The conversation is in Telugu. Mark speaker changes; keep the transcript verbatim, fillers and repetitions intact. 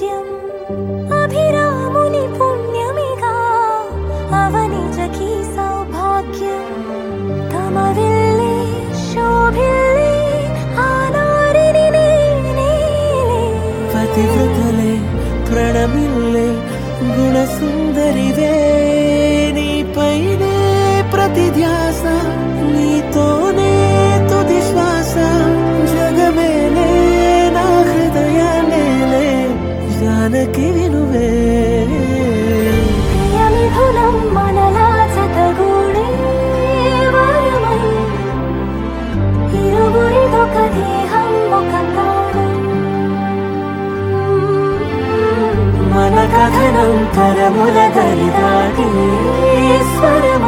Speaker 1: భాగ్యం అభిరాముని పుణ్యమిగా అవనిజకి సౌభాగ్యం తమవిల్లే శోభిల్లే ఆనారిని నేనే
Speaker 2: పతివ్రతలే ప్రణమిల్లే గుణసుందరివే నీపైనే ప్రతి ధ్యాస నీతోనే తుది శ్వాస జగమేలే నా హృదయాలేలే జానకి వినువే
Speaker 1: ప్రియమిథునం మనలా జతగూడే వరమై ఇరువురిదొక దేహం ఒక ప్రాణం మన కథనం తరముల దరి దాటి స్వరమై